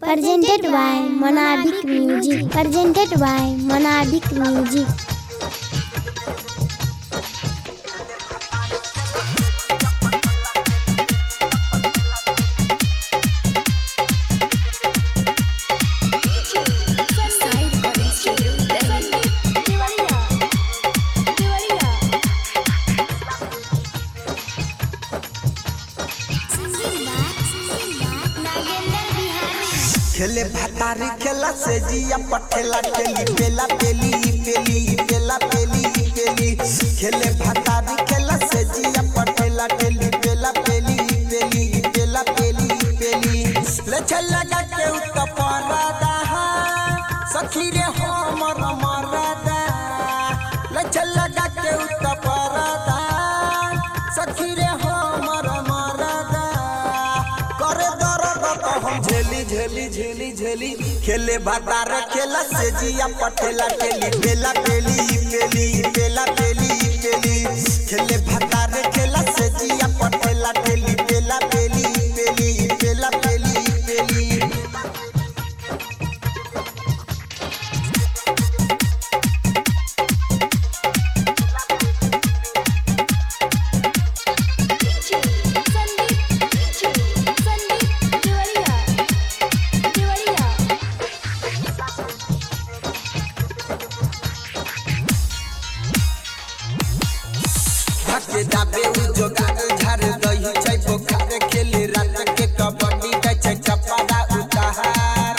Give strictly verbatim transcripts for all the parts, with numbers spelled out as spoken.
Presented by Monadic Music. Presented by Monadic Music. खेले भतारी खेला से जिया पठेला खेली पेला पेली पेली पेला पेली पेली खेले भतारी खेला से जिया पठेला खेली पेला पेली पेली पेला पेली पेली ले चल लगा के उत परदा सखी रे हमर मरदा ले चल लगा के उत परदा सखी रे हमर मरदा करे दर्द तो हम झेली झेली झेली झेली खेले भतार खेला से जिया पठेला खेली पेला पेली पेली पेला पेली पेली खेले भतार खेला से जिया पठेला खेली पेला पेली पेली पेला पेली पेली के दाबे उ जोगार झार दही छै बोखार खेले रात के कबड्डी दै छै चपादा उतार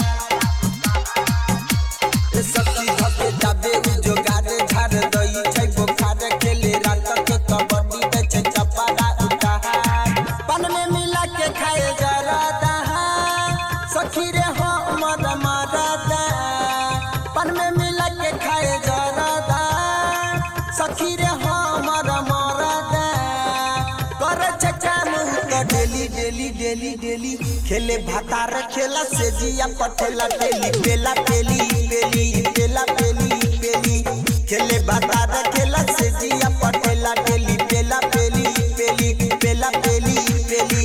सखी धके दाबे उ जोगार झार दही छै बोखार खेले रात के कबड्डी दै छै चपादा उतार पान में मिला के खाए जरादा सखी रे हमर मरदा पान में मिला के खाए जरादा सखी रे हमर डेली डेली डेली डेली खेले भतार खेला से जिया पठेला डेली पेला पेली पेली पेला पेली पेली खेले भतार खेला से जिया पठेला डेली पेला पेली पेली पेला पेली पेली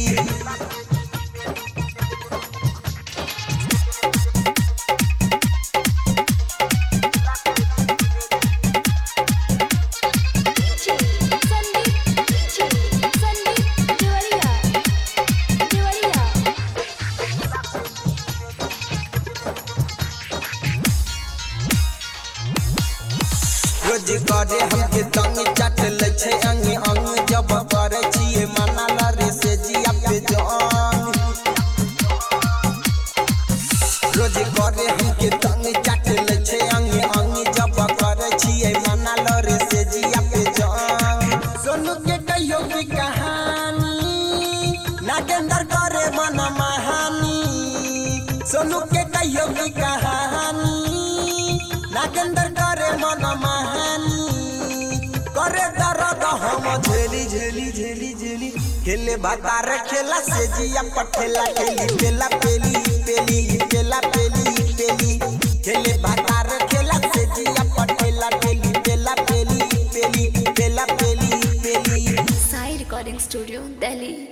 रोज करे हमके तंग चाट ले छै अंग अंग जब करे छिए मनाला रे से जिया पे जान रोज करे हमके तंग चाट ले छै अंग अंग जब करे छिए मनाला रे से जिया पे जान सोनू के कहियो की कहानी नागेंद्र करे मन महानी सोनू के कहियो की कहानी नागेंद्र करे मन महानी करे दर्द हम झेली झेली झेली झेली खेले भतार खेला से जिया पठेला खेली पेला पेली पेली पेला पेली पेली खेले भतार खेला से जिया पठेला खेली पेला पेली पेली पेला पेली पेली साई रिकॉर्डिंग स्टूडियो दिल्ली।